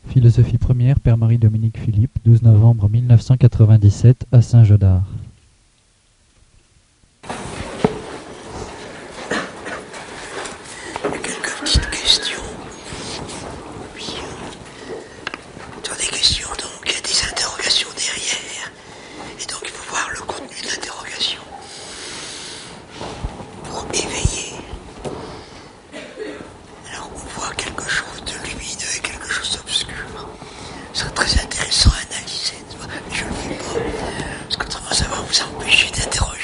Philosophie première, Père Marie-Dominique Philippe, 12 novembre 1997 à Saint-Jeudard. Il y a quelques petites questions. Puis, dans des questions, donc, il y a des interrogations derrière. Et donc, il faut voir le contenu de l'interrogation pour éveiller. Alors, on voit quelque chose de lumineux et quelque chose d'obscur. Ce serait très intéressant à analyser, mais je ne le fais pas, parce qu'autrement, ça va vous empêcher d'interroger.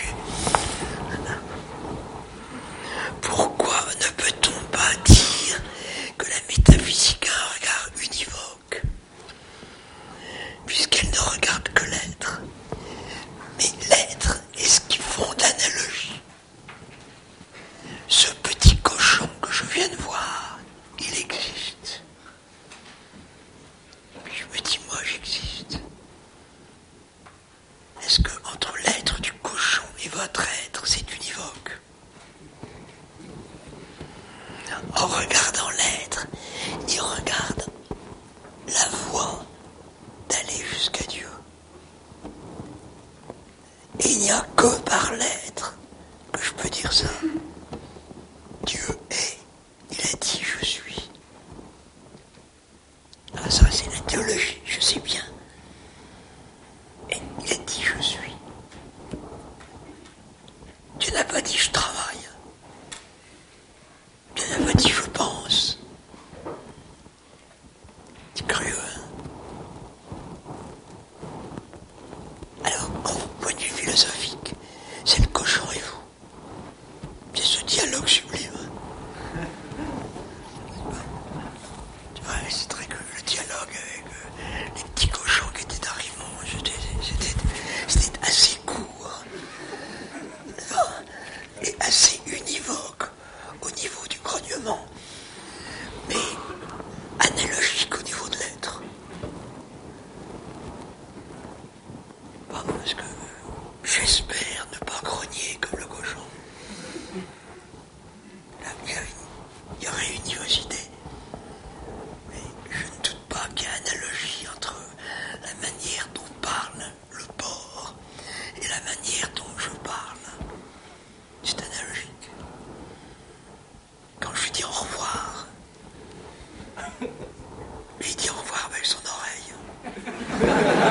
Pourquoi ne peut-on pas dire que la métaphysique a un regard univoque, puisqu'elle ne regarde que l'être? Mais l'être est ce qui fonde l'analogie. Ce petit cochon que je viens de voir, il existe. Puis je me dis, moi j'existe. Est-ce que entre l'être du cochon et votre être, c'est univoque? En regardant l'être, il regarde la voie d'aller jusqu'à Dieu. Et il n'y a que par l'être que je peux dire ça. Dieu est, il a dit je suis. Ah, ça c'est la théologie, je sais bien. Et il a dit je suis. Dieu n'a pas dit je travaille. Dieu n'a pas dit je pense. C'est curieux, hein? Alors, au point de vue philosophique, c'est le cochon et vous. C'est ce dialogue sublime. Ouais, c'est très que le dialogue avec les petits cochons qui étaient à Rimont, c'était assez court et assez univoque au niveau du grognement, mais analogique au niveau de l'être. Bon, parce que j'espère ne pas grogner comme le cochon. Là, il y aurait univocité. Mais je ne doute pas qu'il y a analogie entre la manière dont parle le porc et la manière dont je parle. C'est analogique. Quand je lui dis au revoir, lui dit au revoir avec son oreille.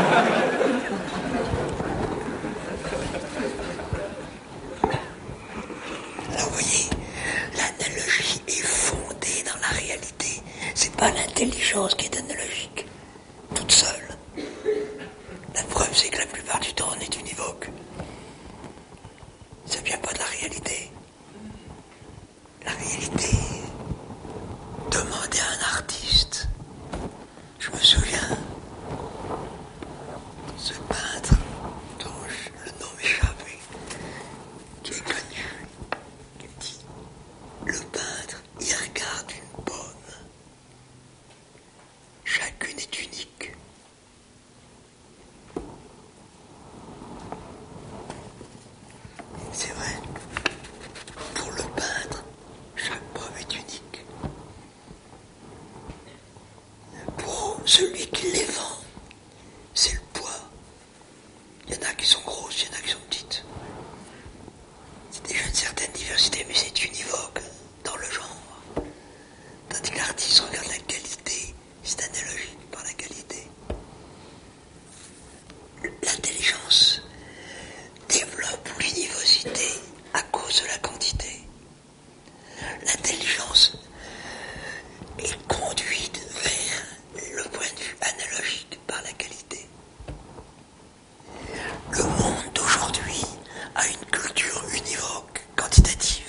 Alors vous voyez, l'analogie est fondée dans la réalité. C'est pas l'intelligence qui est analogique, toute seule. La preuve, c'est que la plupart du temps, on est univoque. Ça vient pas de la réalité. La réalité, demandez à un artiste. Je me souviens, ce peintre dont le nom m'échappe, qui est connu, qui dit, le peintre, il regarde une pomme. Chacune est unique. C'est vrai. Pour le peintre, chaque pomme est unique. Pour celui qui les vend, c'est le poids. Il y en a qui sont grosses, il y en a qui sont petites. C'est déjà une certaine diversité, mais c'est univoque dans le genre. Tandis que l'artiste regarde la qualité, c'est analogique par la qualité. L'intelligence développe l'univocité à cause de la quantité. L'intelligence est conduite vers le point de vue analogique par la qualité. Le monde d'aujourd'hui a une culture univoque, quantitative.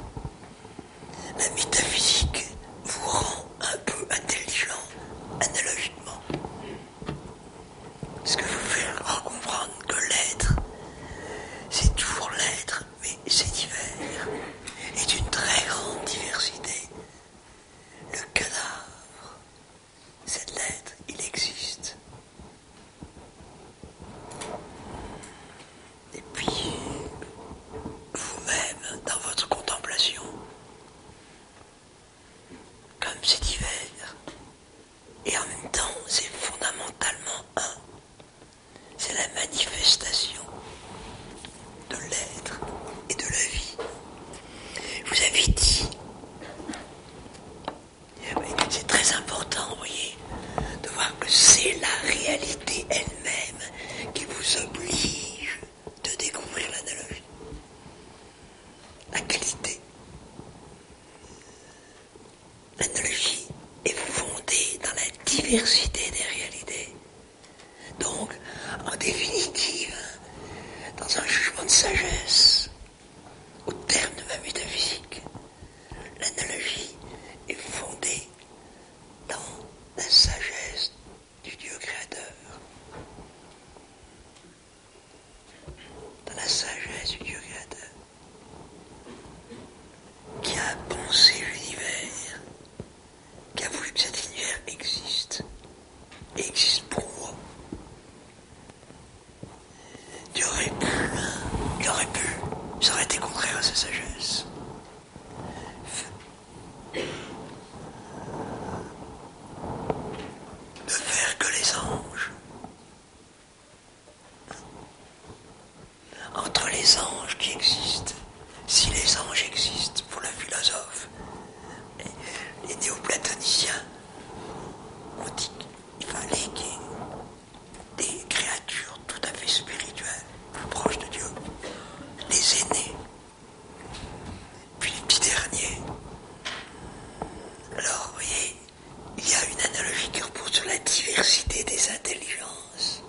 La métaphysique vous rend un peu intelligent analogiquement. Ce que je vous faire comprendre que l'être, c'est toujours l'être, mais c'est divers, et d'une très grande diversité. Le cadavre, c'est l'être, il existe. Et puis, vous-même, dans votre contemplation, comme c'est divers, et en même temps, L'analogie est fondée dans la diversité des réalités. Donc, en définitive, dans un jugement de sagesse, au terme de ma métaphysique, l'analogie est fondée dans la sagesse du Dieu créateur. Dans la sagesse du Dieu créateur, qui a pensé l'univers, qui a voulu que cet univers existe, et existe pour moi. Il aurait pu, ça aurait été contraire à sa sagesse. De faire que les anges. Entre les anges qui existent, si les anges existent pour le philosophe, les néoplatoniciens ont dit qu'il fallait qu'il y ait des créatures tout à fait spirituelles, plus proches de Dieu, les aînés, puis les petits derniers. Alors, vous voyez, il y a une analogie qui repose sur la diversité des intelligences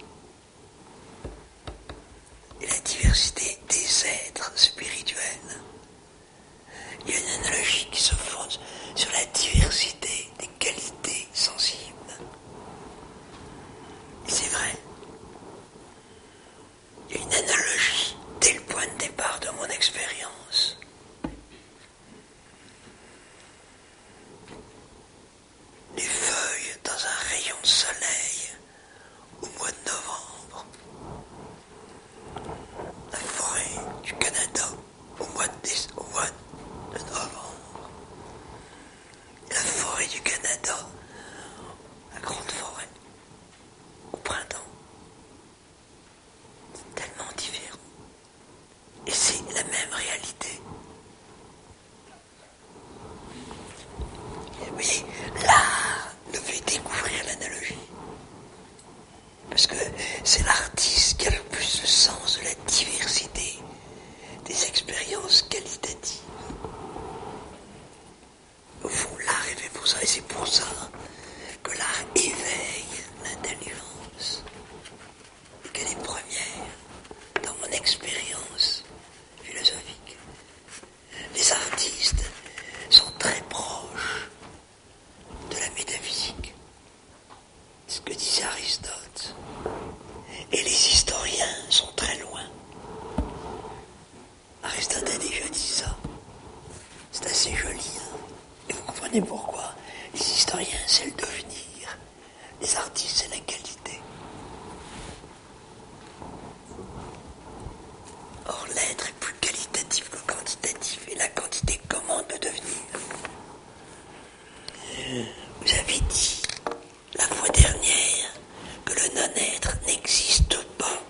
et la diversité des êtres spirituels. Il y a une analogie qui se fonde sur la diversité des qualités sensibles. Et c'est vrai. Il y a une analogie dès le point de départ de mon expérience. Les feuilles dans un rayon de soleil au mois de novembre. La forêt du Canada au mois de novembre. Et la forêt du Canada, la grande forêt, au printemps. C'est tellement différent. Et c'est la même réalité. Vous voyez, l'art nous fait découvrir l'analogie. Parce que c'est l'artiste qui a le plus le sens de la diversité des expériences qualitatives. Au fond, l'art est fait pour ça, et c'est pour ça que l'art éveille l'intelligence. Et qu'elle est première dans mon expérience philosophique. Les artistes sont très proches de la métaphysique. C'est ce que disait Aristote. Et les historiens sont très loin. Aristote a déjà dit ça. C'est assez joli. Et vous comprenez pourquoi. Les historiens, c'est le devenir. Les artistes, c'est la qualité. Or, l'être est plus qualitatif que quantitatif. Et la quantité commande le devenir. Vous avez dit la fois dernière que le non-être n'existe pas.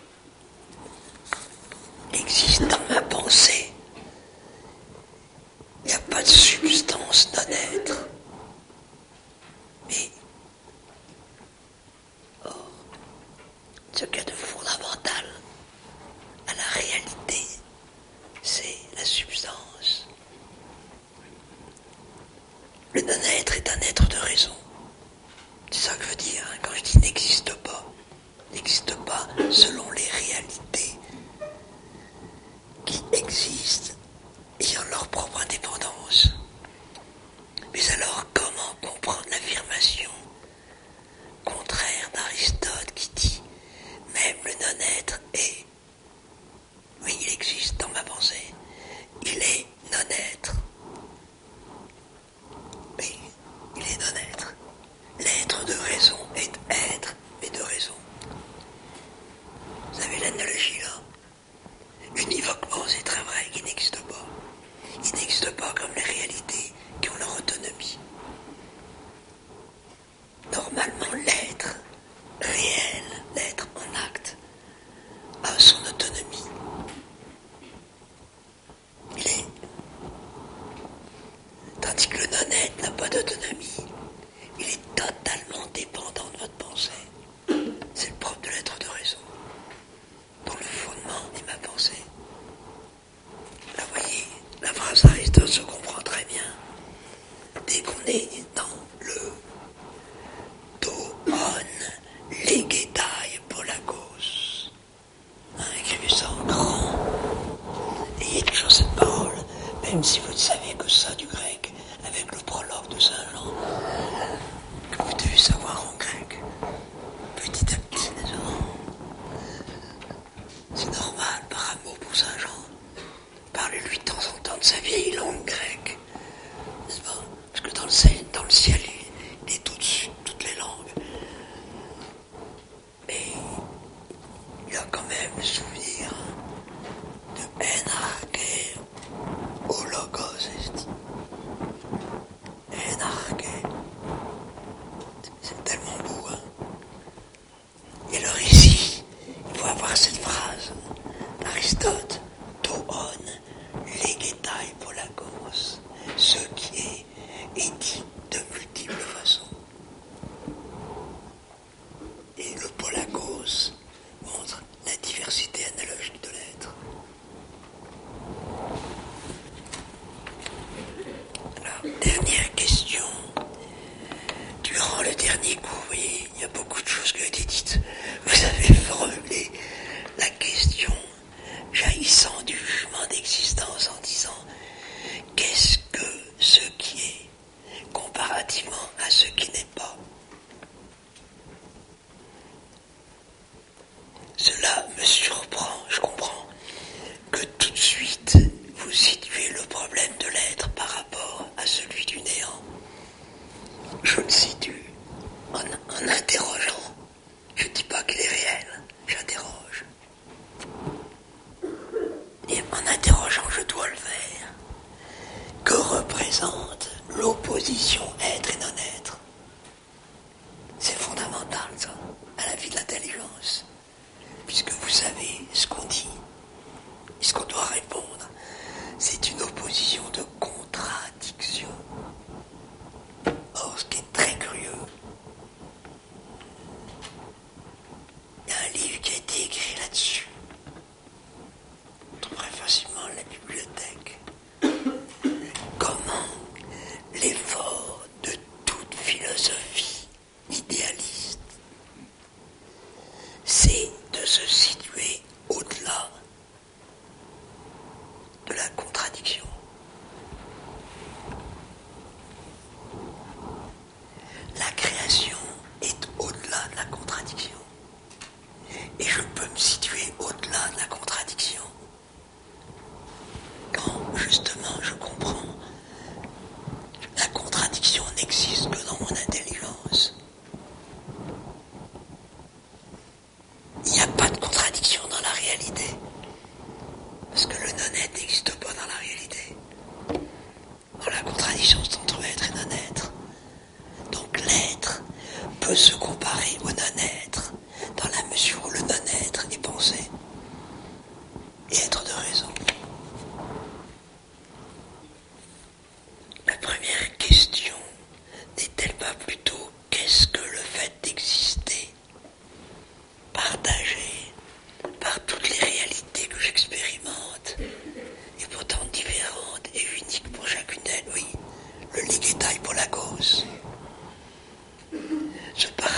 Il existe dans ma pensée. Il n'y a pas de substance non-être. Mais, or, ce qu'il y a de fondamental à la réalité, c'est la substance. Le non-être est un être de raison. C'est ça que je veux dire quand je dis n'existe pas. N'existe pas selon les réalités qui existent ayant leur propre indépendance. Mais alors, comment comprendre l'affirmation contraire d'Aristote qui dit même le non-être est, oui, il existe dans ma pensée, il est non-être. Mais il est non-être. L'être de raison est être, mais de raison. Vous avez l'analogie là? Univoquement, c'est très vrai qu'il n'existe pas. Il n'existe pas comme les réalités qui ont leur autonomie. Normalement, l'être réel, l'être en acte, a son autonomie. Il est. Tandis que le non-être n'a pas d'autonomie. Il est totalement dépendant de votre pensée. C'est le propre de l'être de raison, dont le fondement est ma pensée. Là, vous voyez, la phrase d'Aristote se comprend très bien. Dès qu'on est dans le Toon Legetai Polakos. Écrivez ça en grand. Ayez toujours cette parole, même si vous ne savez que ça du grec, avec le prologue de Saint Jean, que vous devez savoir en grec, petit à petit, c'est normal, par amour pour Saint Jean. Parlez-lui de temps en temps de sa vieille langue grecque, n'est-ce pas? Parce que dans le ciel, il est au-dessus de toutes les langues. Mais il y a quand même le souvenir de Enarche au Logos est. Enarche. C'est tellement beau, hein. Et alors ici, il faut avoir cette phrase d'Aristote, Toon Legetai Polakos, ce qui est dit de multiples façons. Et le Polakos montre la diversité analogique de l'être. Alors, dernière question. Durant le dernier cours, vous voyez, il y a beaucoup de choses qui ont été dites. Vous avez formulé la question jaillissant du jugement d'existence en disant qu'est-ce que ce qui est comparativement à ce qui n'est pas. Cela me surprend, je comprends que tout de suite vous situez le problème de l'être par rapport à celui du néant. Je le situe en interrogeant. Je ne dis pas qu'il est réel, j'interroge. Et en interrogeant, je dois le faire. Que représente l'opposition être et non-être? C'est fondamental, ça, à la vie de l'intelligence. Puisque vous savez ce qu'on dit, et ce qu'on doit répondre, c'est une opposition de contradiction. Or, ce qui est très curieux, il y a un livre qui a été écrit là-dessus. On trouverait facilement à la bibliothèque. Comment l'effort de toute philosophie idéaliste, c'est de se situer au-delà de la contradiction. La création est au-delà de la contradiction. Et je peux me situer au-delà de la contradiction quand, justement, je comprends que la contradiction n'existe que dans mon intelligence. Il n'y a pas de contradiction dans la réalité. Parce que le non-être n'existe pas dans la réalité. Dans la contradiction, c'est entre être et non-être. Donc l'être peut se comparer au non-être dans la mesure où le non-être est pensé et être de raison. La première question n'est-elle pas plutôt qu'est-ce que le fait d'exister, partagé par toutes les réalités que j'expérimente, et pourtant différentes et uniques pour chacune d'elles, oui, le Legetai Polakos. Ce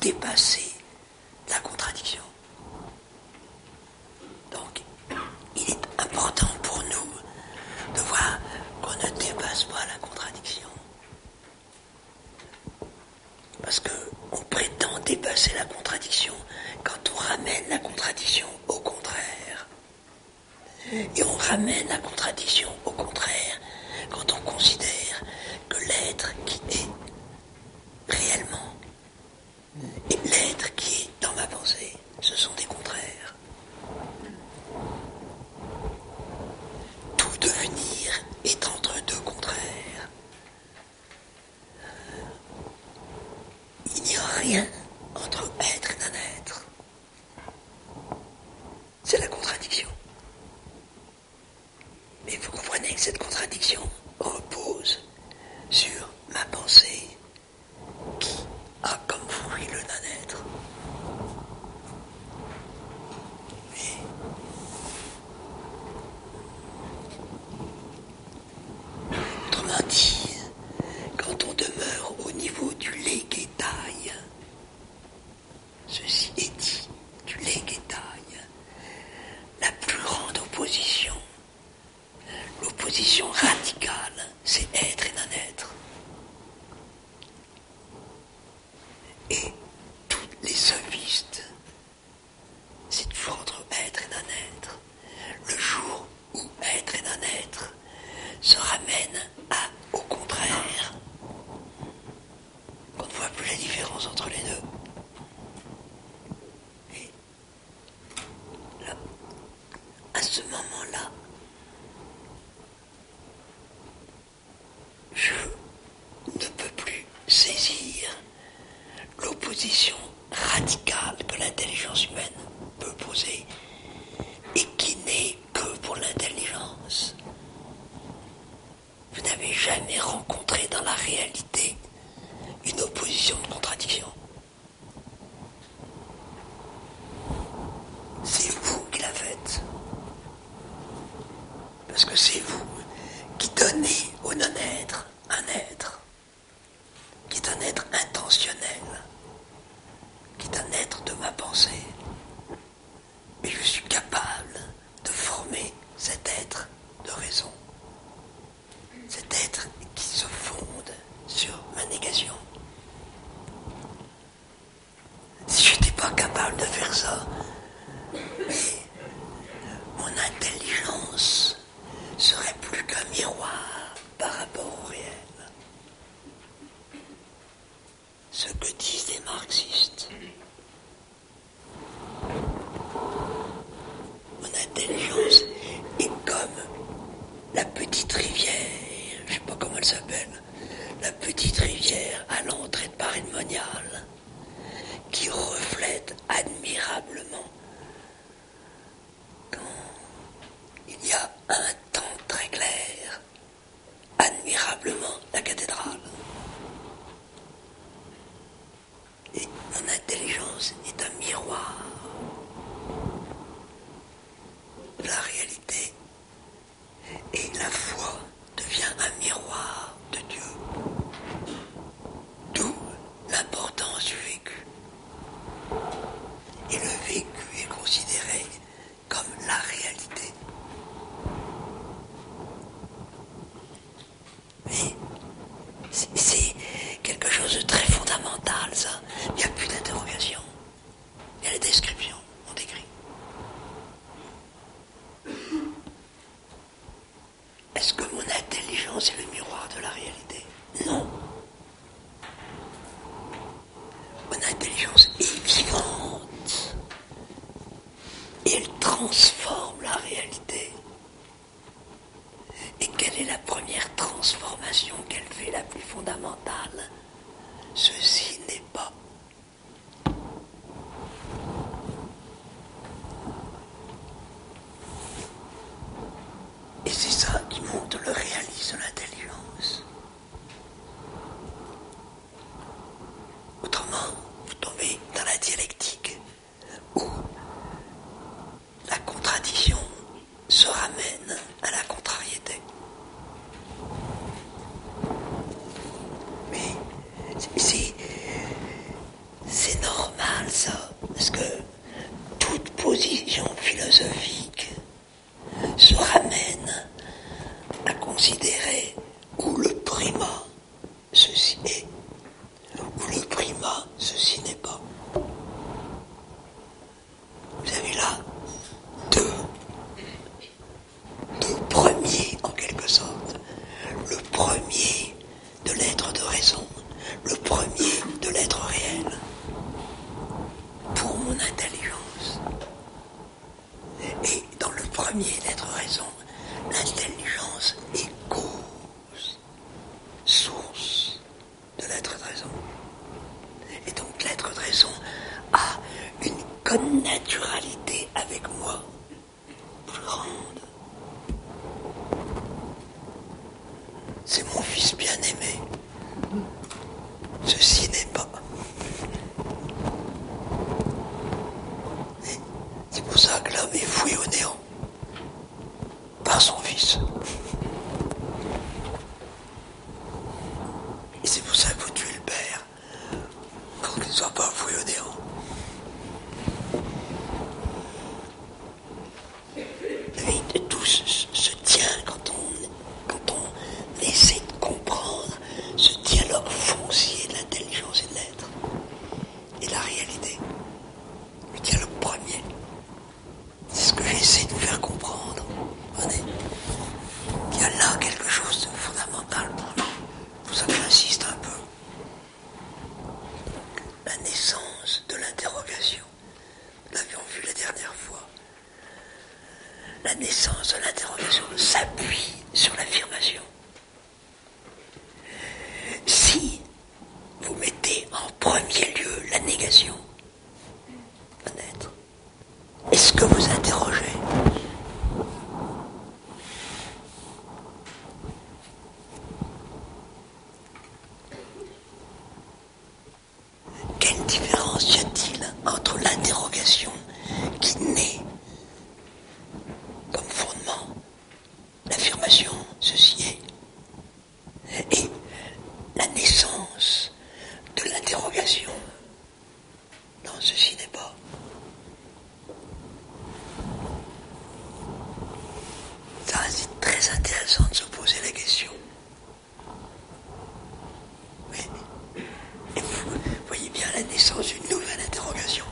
dépasser la contradiction. Donc, il est important pour nous de voir qu'on ne dépasse pas la contradiction. Parce qu'on prétend dépasser la contradiction quand on ramène la contradiction au contraire. Et on ramène la contradiction au contraire quand on considère que l'être qui est réellement et l'être qui est dans ma pensée, ce sont des contraires. Tout devenir est entre deux contraires. Il n'y a rien entre être et non-être. C'est la contradiction. Mais vous comprenez que cette contradiction repose sur ma pensée qui a comme fruit le non-être. Mais autrement dit, quand on demeure au niveau du legetai, ceci est dit, du legetai, la plus grande opposition, l'opposition radicale, c'est être et non-être. Et toutes les sophistes, c'est toujours entre être et non-être. Le jour où être et non-être se ramènent au contraire, qu'on ne voit plus la différence entre les deux. Et là, à ce moment-là, je ne peux plus saisir l'opposition radicale que l'intelligence humaine peut poser et qui n'est que pour l'intelligence. Vous n'avez jamais rencontré dans la réalité une opposition de contradiction. C'est vous qui la faites. Parce que c'est vous qui donnez au non-être un être, qui est un être intentionnel, qui est un être de ma pensée. Et je suis capable de former cet être de raison. Cet être qui se fonde sur ma négation. Si je n'étais pas capable de faire ça, mon intelligence serait plus qu'un miroir par rapport au réel. Ce que disent les marxistes. Mon intelligence est comme la petite rivière, je ne sais pas comment elle s'appelle, la petite rivière à l'entrée de Paris monial qui reflète admirablement quand il y a un temps très clair, admirablement la cathédrale. Et mon intelligence est un miroir de la réalité. Et la foi devient un miroir de Dieu. D'où l'importance du vécu. Et le vécu est considéré comme la réalité. Mais c'est quelque chose de très fondamental, ça. Il n'y a plus d'interrogation. Il y a la description, on décrit. Est-ce que mon intelligence est le miroir de la réalité? Non. Mon intelligence est vivante. Et elle transforme la réalité. Et quelle est la première transformation qu'elle fait, la plus fondamentale? Ceci n'est pas. Et c'est ça qui montre le réalisme de l'intelligence. Autrement, vous tombez dans la dialectique où la contradiction se ramène à la contrariété. Mais c'est Parce que toute position philosophique se ramène à considérer où le primat ceci est, où le primat ceci n'est pas. Vous avez là deux premiers en quelque sorte. Le premier de l'être de raison, le premier de l'être réel. Pour mon intelligence. Et dans le premier d'être raison, l'intelligence est cause, source de l'être de raison. Et donc l'être de raison a une connaturalité avec moi plus grande. C'est mon fils bien-aimé. Ceci n'est pas. Et c'est pour ça que l'homme est voué au néant par son fils. Et c'est pour ça qu'il faut tuer le père pour qu'il ne soit pas voué au néant. Et tout se tient quand on essaie de comprendre ce dialogue foncier de l'intelligence et de l'être et de la réalité. Le dialogue premier. C'est ce que j'essaie de vous faire comprendre. Il y a là quelque chose de fondamental. C'est pour ça que j'insiste un peu. Donc, la naissance de l'interrogation. Nous l'avions vu la dernière fois. La naissance de l'interrogation s'appuie sur l'affirmation. Si vous mettez en premier lieu la négation d'un être, est-ce que vous interrogez ? Quelle différence y a-t-il entre l'interrogation qui naît comme fondement, l'affirmation, ceci est, et la naissance de l'interrogation, non, ceci n'est pas. Ça, c'est très intéressant de se poser la question. Oui. Et vous voyez bien la naissance d'une nouvelle interrogation.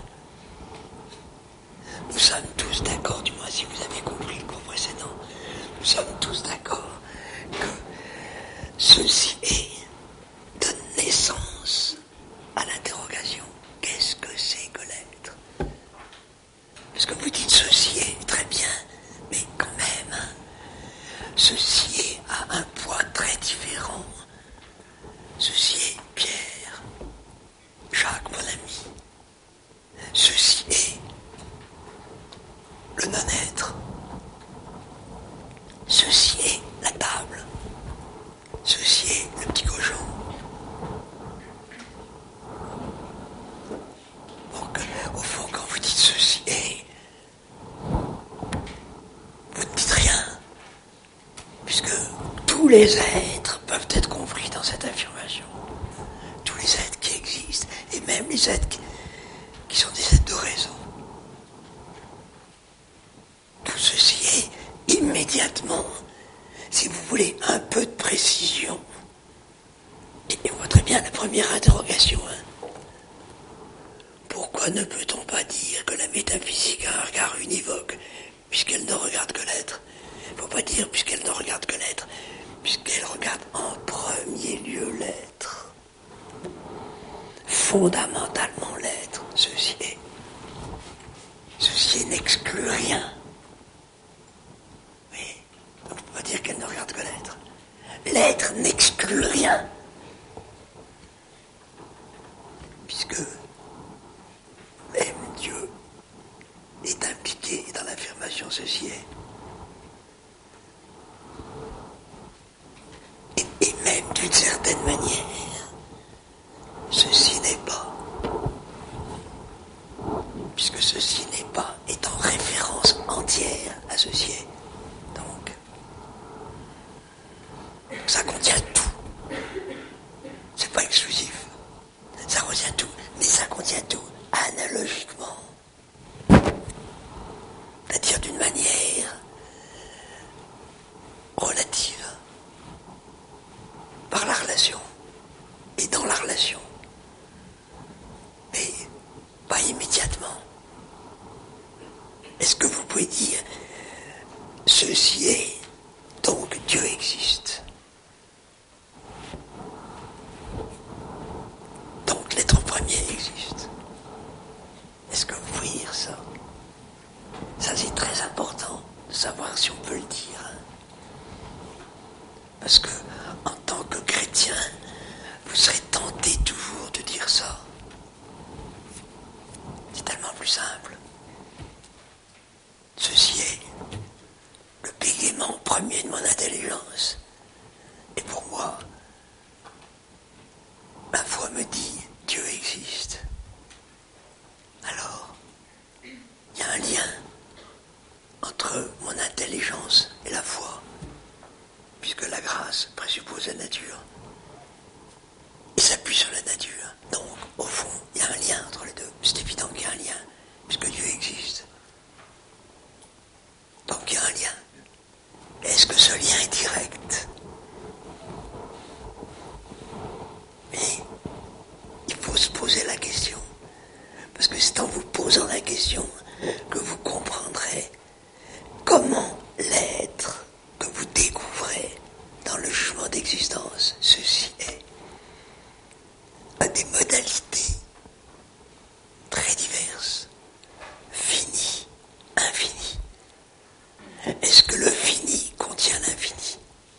Nous sommes tous d'accord, du moins si vous avez compris le cours précédent, nous sommes tous d'accord que ceci est donne naissance à l'interrogation. Qu'est-ce que c'est que l'être ? Parce que vous dites ceci est très bien, mais quand même, ceci est à un poids très différent. Ceci est Pierre, Jacques, mon ami. Ceci est le non-être. Ceci est la table. Ceci est le petit cochon. Donc, au fond, quand vous dites ceci est, vous ne dites rien. Puisque tous les êtres peuvent être compris dans cette affirmation. Tous les êtres qui existent, et même les êtres qui sont des êtres de raison. Tout ceci est immédiatement, si vous voulez, un peu de précision. Et on voit très bien la première interrogation. Pourquoi ne peut-on pas dire que la métaphysique a un regard univoque, puisqu'elle ne regarde que l'être ? Il ne faut pas dire puisqu'elle ne regarde que l'être, puisqu'elle regarde en premier lieu l'être. Fondamentalement l'être, ceci est. Ceci n'exclut rien. Oui, donc on ne peut pas dire qu'elle ne regarde que l'être. L'être n'exclut rien. Puisque même Dieu est impliqué dans l'affirmation ceci est. Et même d'une certaine manière, ceci n'est pas. Puisque ceci n'est pas est en référence entière à ceci est. Donc, ça contient tout. C'est pas exclusif. Ça contient tout, mais ça contient tout analogiquement. pas immédiatement. Est-ce que vous pouvez dire ceci est, donc Dieu existe? Donc l'être premier existe. Est-ce que vous pouvez dire ça? Ça c'est très important de savoir si on peut le dire. Parce que en tant que chrétien, vous serez tenté toujours de dire ça. C'est tellement plus simple. Ceci est le bégaiement premier de mon intelligence. Et pour moi, ma foi me dit Dieu existe. Alors, il y a un lien entre mon intelligence et la foi, puisque la grâce présuppose la nature et s'appuie sur la nature. Donc, au fond, il y a un lien entre les deux. C'est évident qu'il y a un lien, puisque Dieu existe. Donc, il y a un lien. Est-ce que ce lien est direct? Mais il faut se poser la question. Parce que c'est en vous posant la question que vous comprendrez comment l'être que vous découvrez dans le jugement d'existence, ceci est, a des modalités très diverses, finies, infinies. Est-ce que le fini contient l'infini?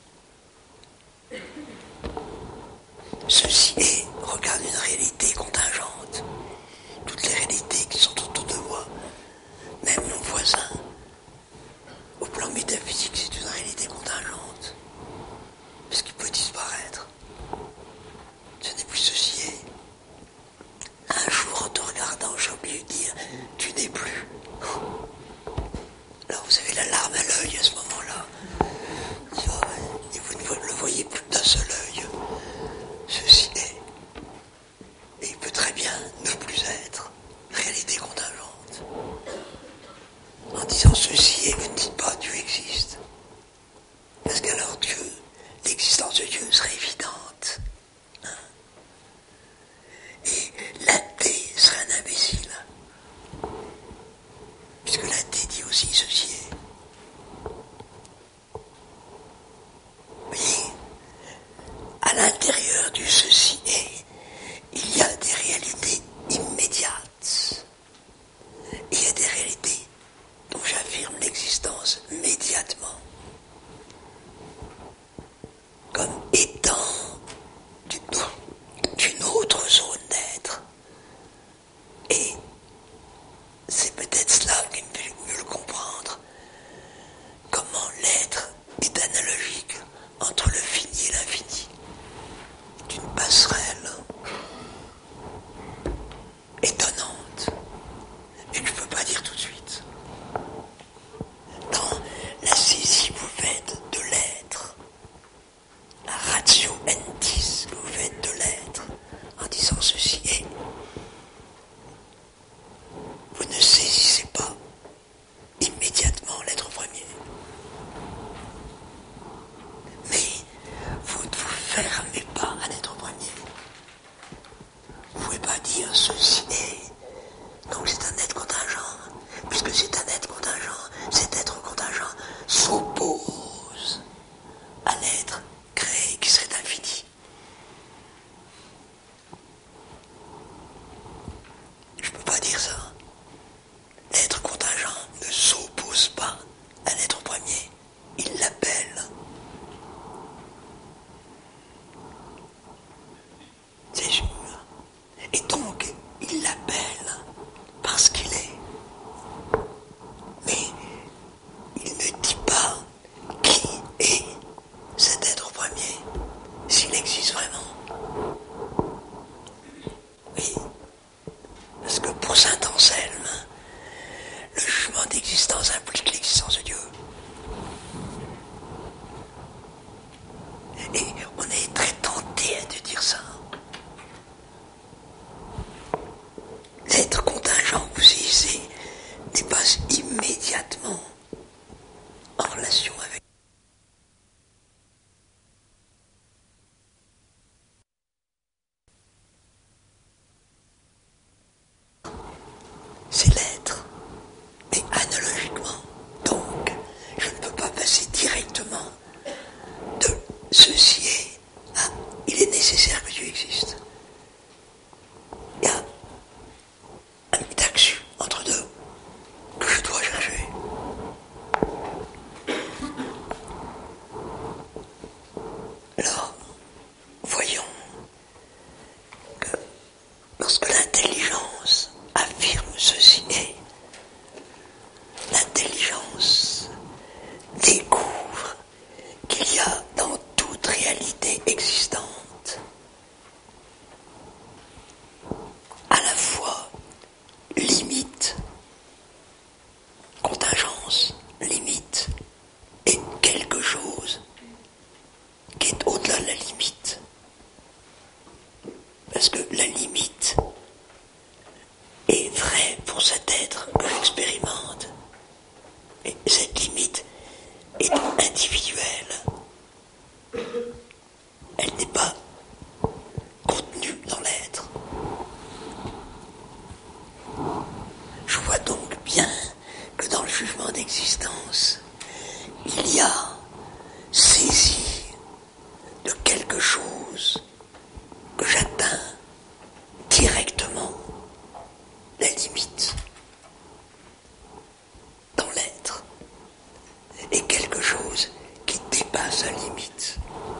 Ceci est, regarde une réalité contingente. Toutes les réalités qui sont autour de moi, même mon voisin, au plan métaphysique, c'est une réalité contingente. Parce qu'il peut disparaître. Ce n'est plus ceci est. Un jour, en te regardant, j'ai oublié de dire, tu n'es plus. Alors vous avez la larme à l'œil à ce moment-là. Et vous ne le voyez plus d'un seul œil. Ceci est. Et il peut très bien ne plus être. Réalité contingente. En disant ceci est, vous ne dites pas Dieu existe. Parce qu'alors Dieu, l'existence de Dieu serait évidente. Et l'athée serait un imbécile. Puisque l'athée dit aussi ceci est. Vous voyez, à l'intérieur du ceci est, il y a des réalités immédiates. Et il y a des réalités dont j'affirme l'existence immédiatement. Comme étant d'une autre zone d'être. Et c'est peut-être cela qui me fait mieux le comprendre. Comment l'être est analogique entre le fini et l'infini. D'une passerelle étonnante. Et que je ne peux pas dire tout de suite. Dans la saisie que vous faites de l'être, la ratio entis que vous faites de l'être, en disant ceci est, vous ne saisissez pas immédiatement l'être premier. Mais vous ne vous fermez pas à l'être premier. Vous ne pouvez pas dire ceci est, donc c'est un être contingent. Puisque c'est un être contingent, cet être contingent s'oppose à l'être créé qui serait infini. Je ne peux pas dire ça. L'être contingent ne s'oppose pas à l'être premier. Il l'appelle. C'est sûr. Et donc, il l'appelle parce qu'il est. Mais il ne dit pas qui est cet être premier, s'il existe vraiment. Oui, parce que pour saint Anselme, le jugement d'existence implique l'existence de Dieu. Et on est très tenté de dire ça. L'être contingent, vous saisissez, n'est pas immédiatement en relation avec. cet être que j'expérimente. Et cette limite est individuelle. Elle n'est pas contenue dans l'être. Je vois donc bien que dans le jugement d'existence, il y a saisie de quelque chose que j'atteins directement, la limite dans l'être, et quelque chose qui dépasse la limite.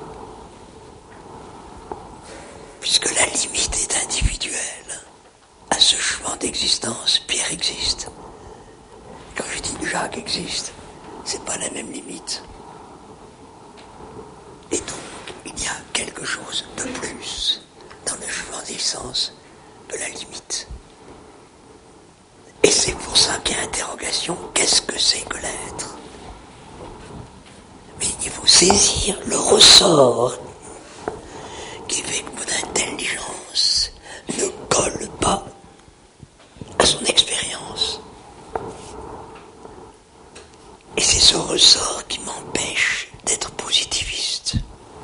Puisque la limite est individuelle, à ce jugement d'existence, Pierre existe. Quand je dis Jacques existe, c'est pas la même limite. Et donc, il y a quelque chose de plus dans le jugement d'existence que la limite. Et c'est pour ça qu'il y a interrogation, qu'est-ce que c'est que l'être? Mais il faut saisir le ressort qui fait que mon intelligence ne colle pas à son expérience. Et c'est ce ressort qui m'empêche d'être positiviste.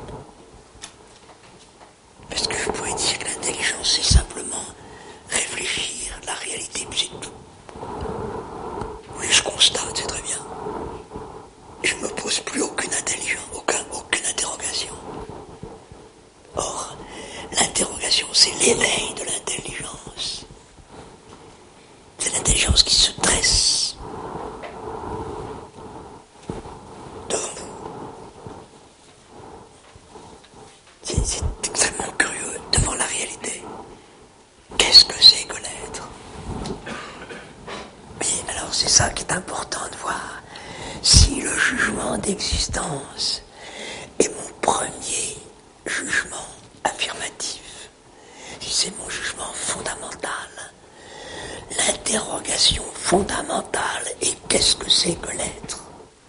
Parce que je pourrais dire que l'intelligence, c'est simplement réfléchir la réalité, puis c'est tout. Oui, je constate, c'est très bien. Je ne me pose plus aucune intelligence, aucune interrogation. Or, l'interrogation, c'est l'éveil de l'intelligence. C'est l'intelligence qui se dresse devant vous. C'est extrêmement curieux devant la réalité. Qu'est-ce que c'est que l'être? Mais alors c'est ça qui est important de voir. Si le jugement d'existence est mon premier jugement affirmatif, si c'est mon jugement fondamental, l'interrogation fondamentale est qu'est-ce que c'est que l'être?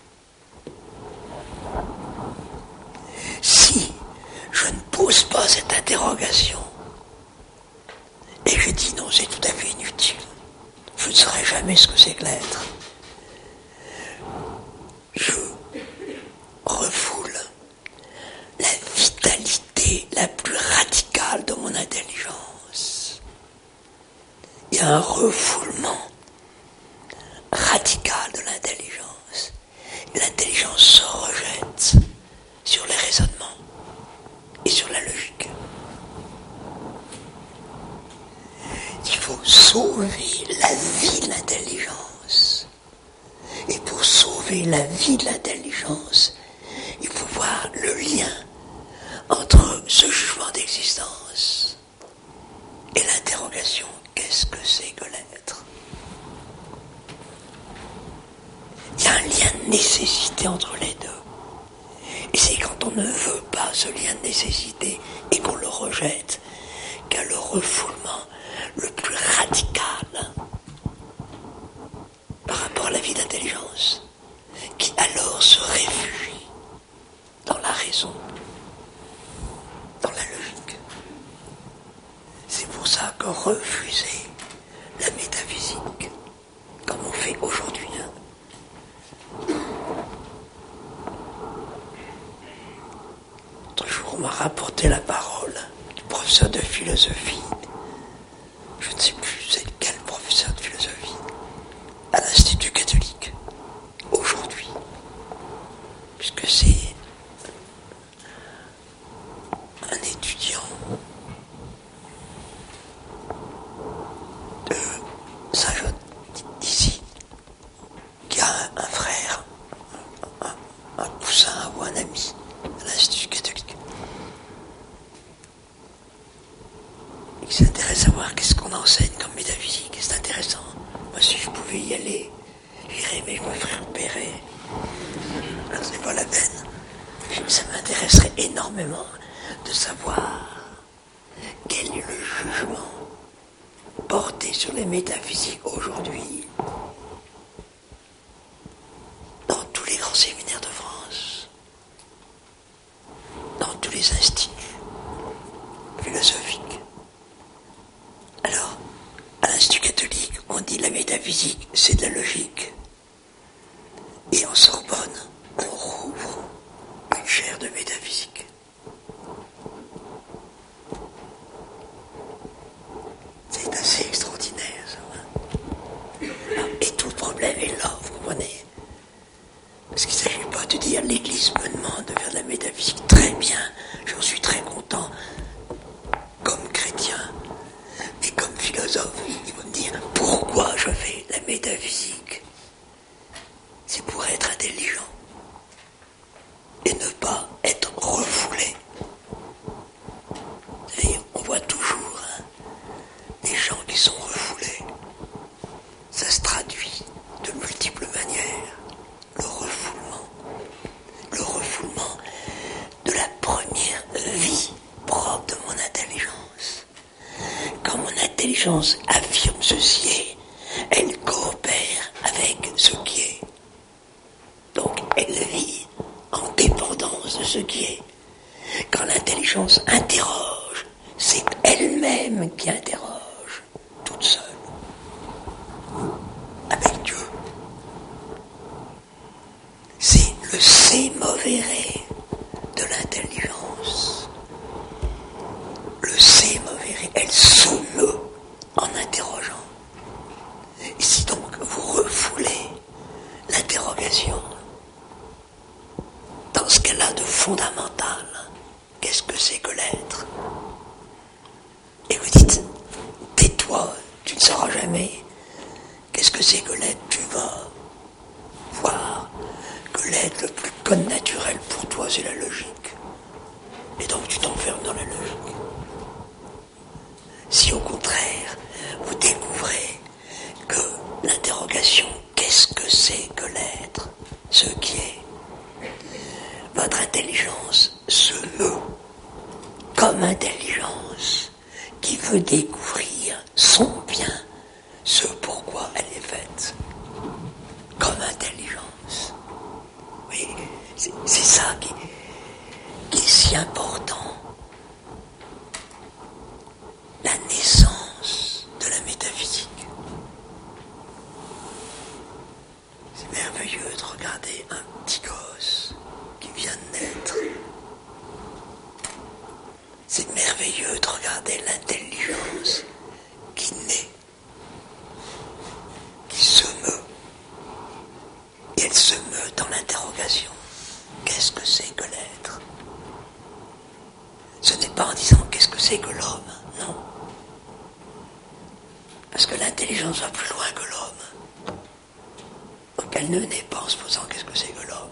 Si je ne pose pas cette interrogation et je dis non, c'est tout à fait inutile, je ne saurai jamais ce que c'est que l'être, je refoule la vitalité la plus radicale de mon intelligence. Il y a un refoulement radical de l'intelligence. L'intelligence se rejette sur les raisonnements et sur la logique. Il faut sauver la vie de l'intelligence. Et pour sauver la vie de l'intelligence, il faut voir le lien entre ce jugement d'existence et l'interrogation qu'est-ce que c'est que l'être? Il y a un lien de nécessité entre les deux. Et c'est quand on ne veut pas ce lien de nécessité et qu'on le rejette qu'il y a le refoulement le plus radical par rapport à la vie d'intelligence, qui alors se réfugie dans la raison, dans la logique. C'est pour ça que refuser la métaphysique, comme on fait aujourd'hui, l'autre jour, on m'a rapporté la parole du professeur de philosophie. Je ne sais plus c'est quel professeur de philosophie à l'Institut catholique aujourd'hui, puisque c'est un étudiant de Saint-Jean d'ici qui a un frère, un cousin ou un ami à l'Institut catholique, et qui s'intéresse à voir qu'est-ce qu'on enseigne comme métaphysique. Et c'est intéressant. Moi, si je pouvais y aller, j'irais, mais je me ferais repérer. Alors, c'est pas la peine. Ça m'intéresserait énormément de savoir quel est le jugement porté sur les métaphysiques aujourd'hui dans tous les grands séminaires de France, dans tous les instituts philosophiques. Alors, à l'Institut catholique, on on dit la métaphysique, c'est de la logique. Et en Sorbonne, on rouvre une chaire de métaphysique. C'est assez extraordinaire, ça. Et tout le problème est là, vous comprenez? Parce qu'il ne s'agit pas de dire l'Église me demande de faire de la métaphysique. Très bien, j'en suis très content. Comme chrétien et comme philosophe, il va me dire pourquoi je fais la métaphysique. C'est pour être intelligent et ne pas être refoulé. Et on voit toujours des gens qui sont refoulés. Ça se traduit de multiples manières. Le refoulement de la première vie propre de mon intelligence. Quand mon intelligence affirme ceci, elle coopère avec ce qui est. Donc elle vit en dépendance de ce qui est. Quand l'intelligence interroge, c'est elle-même qui interroge, toute seule, avec Dieu. C'est le sémovéré de l'intelligence. Le sémovéré, elle se meut en interrogeant. Et si donc vous refoulez l'interrogation dans ce qu'elle a de fondamental, qu'est-ce que c'est que l'être? Et vous dites, tais-toi, tu ne sauras jamais. Qu'est-ce que c'est que l'être? Tu vas voir que l'être le plus code naturel pour toi, c'est la logique. Et donc tu t'enfermes dans la logique. Si au contraire, vous découvrez que l'interrogation, qu'est-ce que c'est que l'être, ce qui est, votre intelligence se meut comme intelligence qui veut découvrir son bien, ce pourquoi elle est faite, comme intelligence. Oui, c'est ça qui est si important. La naissance de la métaphysique. C'est merveilleux de regarder un petit gosse qui vient de naître. C'est merveilleux de regarder l'intelligence qui naît, qui se meut. Et elle se meut dans l'interrogation. Qu'est-ce que c'est que l'être? Ce n'est pas en disant qu'est-ce que c'est que l'homme, non. Parce que l'intelligence va plus loin que l'homme. Donc elle ne naît pas en se posant qu'est-ce que c'est que l'homme.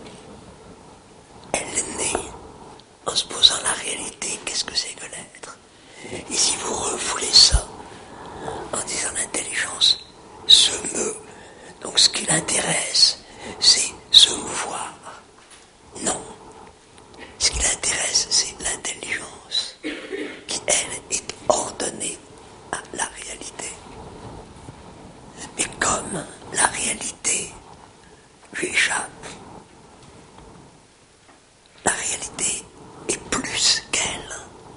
Elle naît en se posant la réalité, qu'est-ce que c'est que l'être. Et si vous refoulez ça en disant l'intelligence se meut, donc ce qui l'intéresse, c'est se mouvoir. Non. Ce qui l'intéresse, c'est l'intelligence qui, elle, est ordonnée à la réalité. Mais comme la réalité lui échappe, la réalité est plus qu'elle.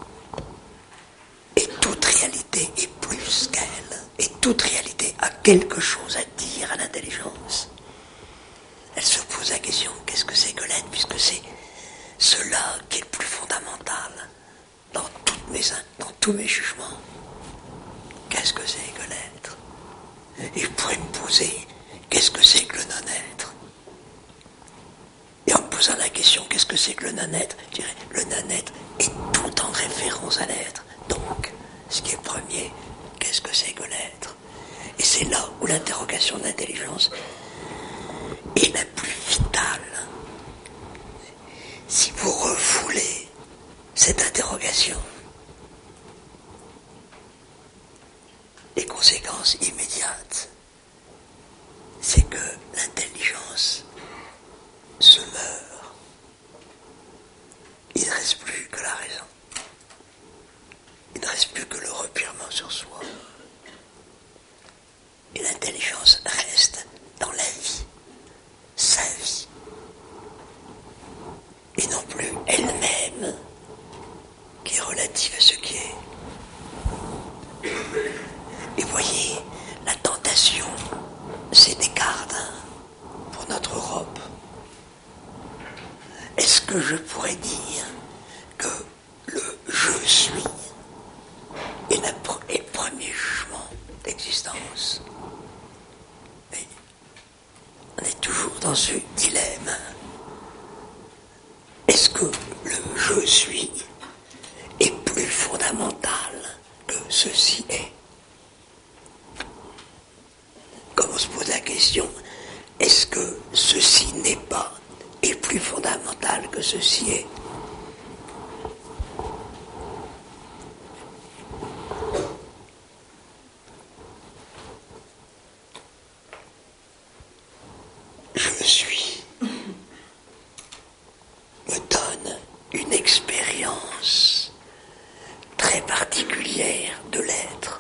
Et toute réalité est plus qu'elle. Et toute réalité a quelque chose à dire à l'intelligence. Elle se pose la question, qu'est-ce que c'est que l'être, puisque c'est cela qui est le plus fondamental dans tous mes jugements. Qu'est-ce que c'est que l'être? Et je pourrais me poser, qu'est-ce que c'est que le non-être? Et en me posant la question, qu'est-ce que c'est que le non-être? Je dirais, le non-être est tout en référence à l'être. Donc, ce qui est premier, qu'est-ce que c'est que l'être? Et c'est là où l'interrogation de l'intelligence est la plus vitale. Si vous refoulez cette interrogation, les conséquences immédiates, c'est que l'intelligence se meurt. Il ne reste plus que la raison. Il ne reste plus que le revirement sur soi. Et l'intelligence reste dans la vie, sa vie. Et non plus elle-même, qui est relative à ce qui est. Et voyez, la tentative l'existence. Mais on est toujours dans ce dilemme. Est-ce que le je suis est plus fondamental que ceci est? Comme on se pose la question, est-ce que ceci n'est pas est plus fondamental que ceci est? Je suis me donne une expérience très particulière de l'être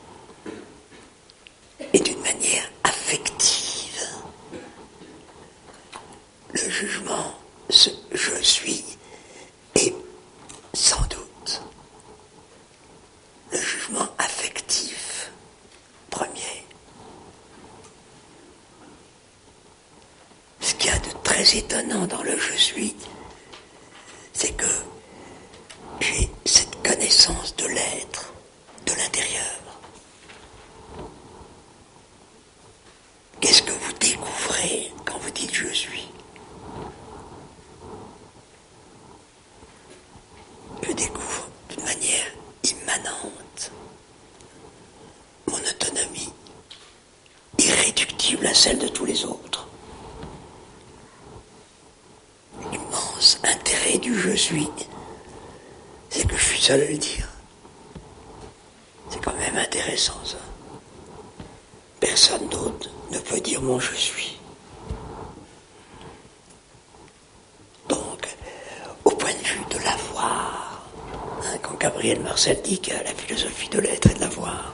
et d'une manière affective. Le jugement, ce je suis, est sans doute le jugement affectif premier. Ce qu'il y a de très étonnant dans le je suis, c'est que j'ai cette connaissance de l'être, de l'intérieur. Qu'est-ce que vous découvrez quand vous dites je suis? Je découvre d'une manière immanente mon autonomie, irréductible à celle de tous les autres. L'immense intérêt du je suis, c'est que je suis seul à le dire. C'est quand même intéressant ça. Personne d'autre ne peut dire mon je suis. Donc, au point de vue de l'avoir, quand Gabriel Marcel dit que la philosophie de l'être est de l'avoir,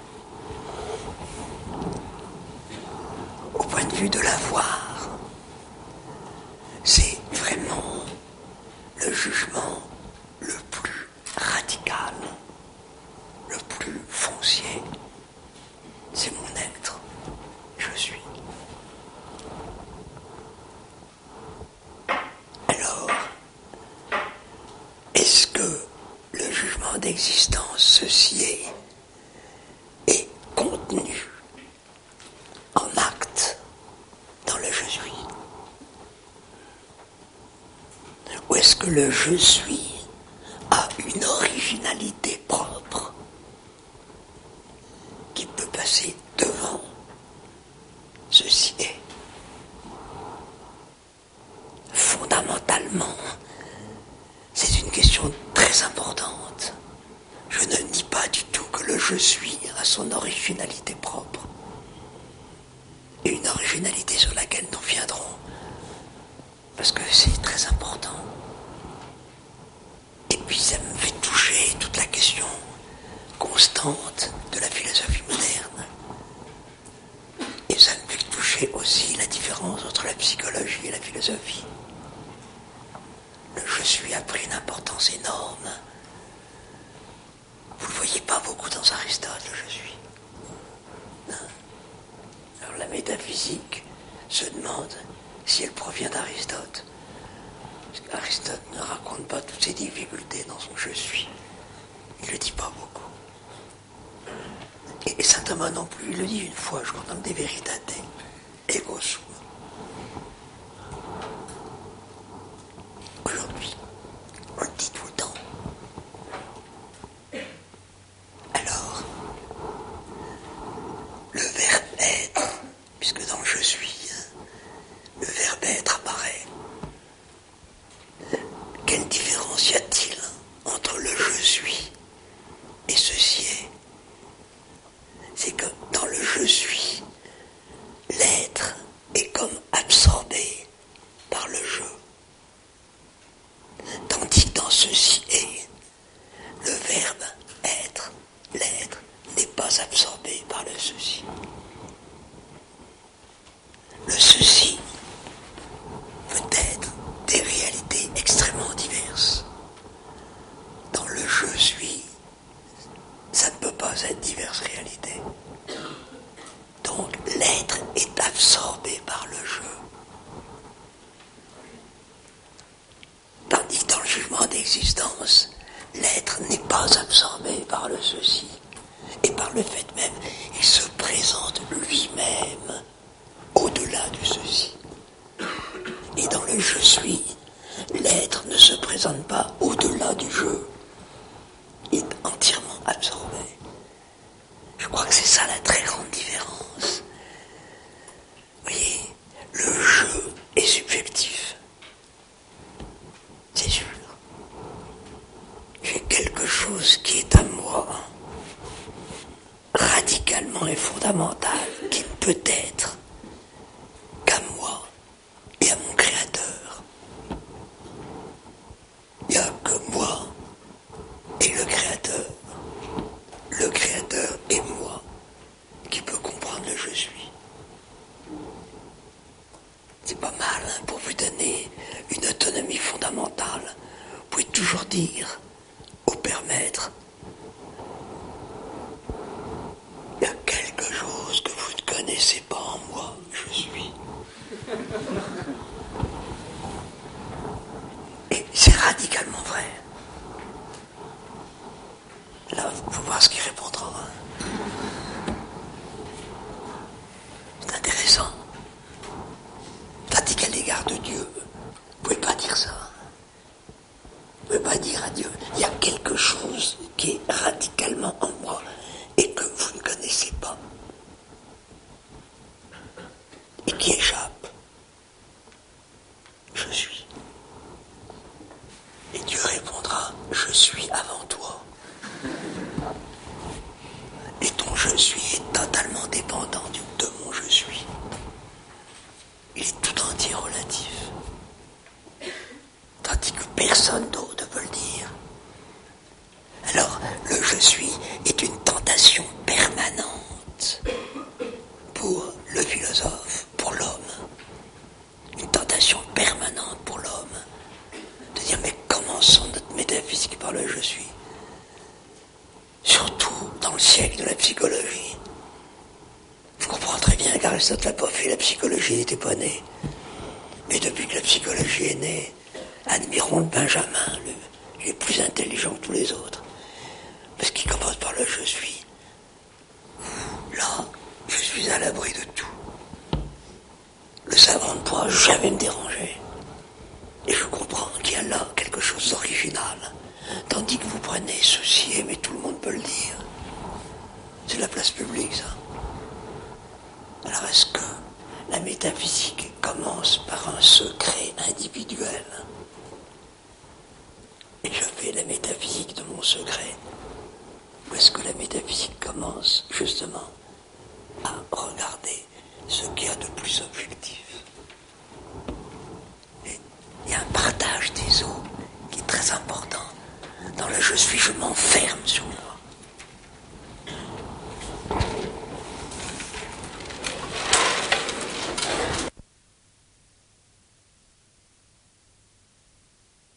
au point de vue de l'avoir, c'est vraiment le jugement le plus radical, le plus foncier. C'est mon être. Je suis. Alors, est-ce que le jugement d'existence, ceci est contenu en acte dans le je suis? Ou est-ce que le je suis a une originalité propre qui peut passer devant ceci est? Fondamentalement, c'est une question très importante. Je ne nie pas du tout que le je suis a son originalité propre. Et une originalité sur laquelle nous viendrons. Parce que c'est très important. Et puis ça me fait toucher toute la question constante de la philosophie moderne. Et ça me fait toucher aussi la différence entre la psychologie et la philosophie. Le je suis a pris une importance énorme. Vous ne le voyez pas beaucoup dans Aristote, le je suis. Non. Alors la métaphysique se demande si elle provient d'Aristote. Parce qu'Aristote ne raconte pas toutes ses difficultés dans son je suis. Il ne le dit pas beaucoup. Et saint Thomas non plus, il le dit une fois, je crois, dans De Veritate, ego sum. Aujourd'hui, on le dit tout le temps. Alors, le verbe être, puisque dans je suis, le verbe être apparaît. Quelle différence y a-t-il entre le je suis et ceci est? C'est que dans le je suis, l'être est comme absorbé par le je. Tandis que dans ceci est, le verbe être, l'être, n'est pas absorbé par le ceci. fondamentale qui ne peut être qu'à moi et à mon Créateur. Il n'y a que moi et le Créateur et moi, qui peut comprendre le je suis. C'est pas mal, hein, pour vous donner une autonomie fondamentale. Vous pouvez toujours dire au Père Maître, il y a quelque chose que vous ne connaissez pas en moi, je suis. Et c'est radicalement vrai. Là, il faut voir ce qu'il répondra. C'est intéressant. Tandis qu'à l'égard de Dieu, vous ne pouvez pas dire ça. Vous ne pouvez pas dire à Dieu, il y a quelque chose qui est radicalement en moi et que vous ne connaissez pas. Et qui échappe. Je suis. Et Dieu répondra, je suis avant toi. Et ton je suis est totalement dépendant de mon je suis. Il est tout entier relatif. Tandis que personne d'autre ne peut le dire. Alors, le je suis est une tentation permanente pour le philosophe, pour l'homme. Une tentation permanente pour l'homme. De dire, mais commençons notre métaphysique par le je suis. Surtout dans le siècle de la psychologie. Je comprends très bien qu'Aristote n'a pas fait, la psychologie n'était pas née. Mais depuis que la psychologie est née, admirons le Benjamin, il est plus intelligent que tous les autres. Parce qu'il commence par le je suis. Là, je suis à l'abri de tout. Le savant ne pourra jamais me déranger. Et je comprends qu'il y a là quelque chose d'original. Tandis que vous prenez ceci, mais tout le monde peut le dire. C'est la place publique, ça. Alors est-ce que la métaphysique commence par un secret individuel? Et je fais la métaphysique de mon secret? Ou est-ce que la métaphysique commence justement à regarder ce qu'il y a de plus objectif? Et il y a un partage des eaux qui est très important. Dans le je suis, je m'enferme sur moi.